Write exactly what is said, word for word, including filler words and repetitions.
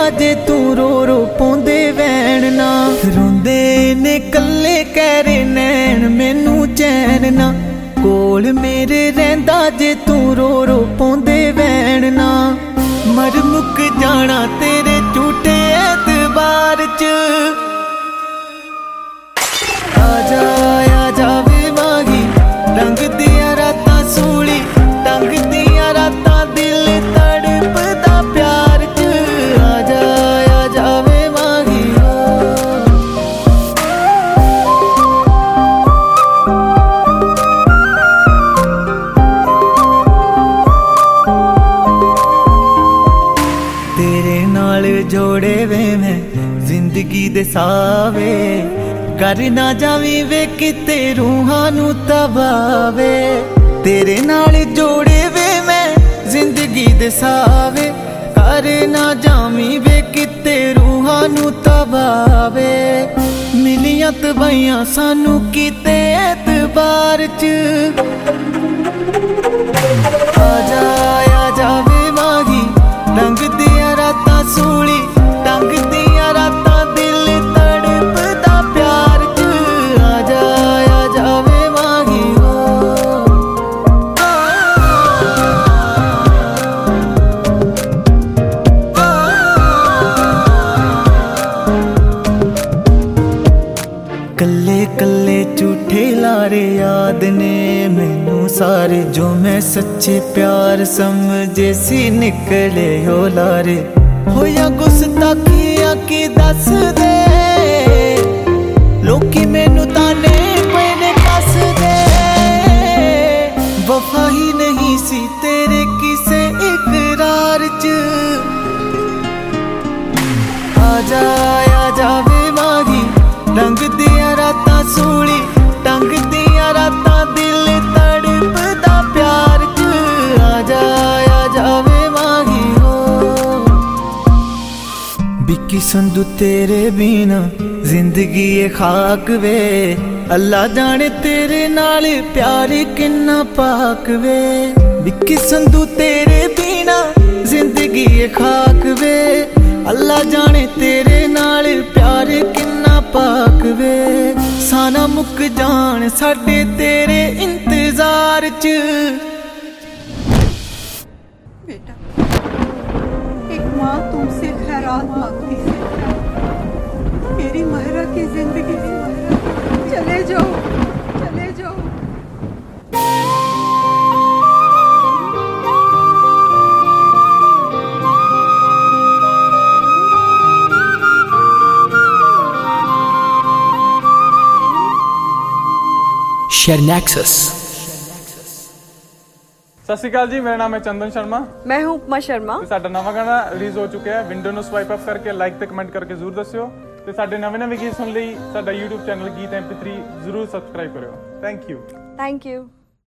जे तू रो रो पौंदे वैण ना। रोंदे ने कल्ले कहरे नैन मैनू चैन ना। कोल मेरे रहिंदा जे तू रो रो पौंदे वैण ना। मर मुक जाना तेरे झूठे एतबार च। आजा आजा वे माही रंग दिया रातां सूली। टंग दिया रातां दिल तड़पदा प्यार च। आजा आजा वे माही तेरे नाल जोड़े वे मैं जिंदगी दे सावे। कर ना जावी वे किते रूहां नू तबावे। तेरे नाल जोड़े वे मैं जिंदगी दे सावे। कर ना जावी वे किते रूहां नू तबावे। मिलियां तबाइयां सानू किते एतबार च। आजा आजा वे माही रंग दिया रातां सूली। टंग दिया रातां दिल तड़पदा प्यार च। आजा आजा वे माही कल्ले कल्ले झूठे लारे याद ने मैनू सारे। जो मैं सच्चे प्यार समझे सी निकले हो लारे। होया गुस्ताखियां की दस दे लोकी मैनू ताने पैने कस दे। वफा ही नहीं सी तेरे किसे इकरार च। आजा आजा वे माही रंग दिया रातां सूली। टंग दिया रातां दिल तड़पदा प्यार च। आजा आजा वे माही बिक्की संधू तेरे बिना जिंदगी ये खाक वे। अल्लाह जाने तेरे नाल प्यार किन्ना पाक वे। बिक्की संधू तेरे बिना जिंदगी ये खाक वे। अल्लाह जाने तेरे नाल प्यार किन्ना पाक वे। साना मुक जान साडे तेरे इंतजार च। बेटा एक माँ तुमसे खैरात मांगती है। मेरी महरा की जिंदगी चले जाओ चले जाओ। Share Nexus. सत श्री अकाल जी, मेरा नाम है चंदन शर्मा। मैं हूँ उपमा शर्मा। ਤੇ ਸਾਡਾ ਨਵਾਂ ਗਾਣਾ ਰਿਲੀਜ਼ ਹੋ ਚੁੱਕਿਆ ਹੈ। ਵਿੰਡੋ ਨੂੰ ਸਵਾਈਪ ਅਪ ਕਰਕੇ ਲਾਈਕ ਤੇ ਕਮੈਂਟ ਕਰਕੇ ਜ਼ਰੂਰ ਦੱਸਿਓ। ਤੇ ਸਾਡੇ ਨਵੇਂ ਨਵੇਂ ਗੀਤ ਸੁਣਨ ਲਈ ਸਾਡਾ YouTube channel Geet M P three ਜ਼ਰੂਰ ਸਬਸਕ੍ਰਾਈਬ ਕਰਿਓ। Thank you thank you.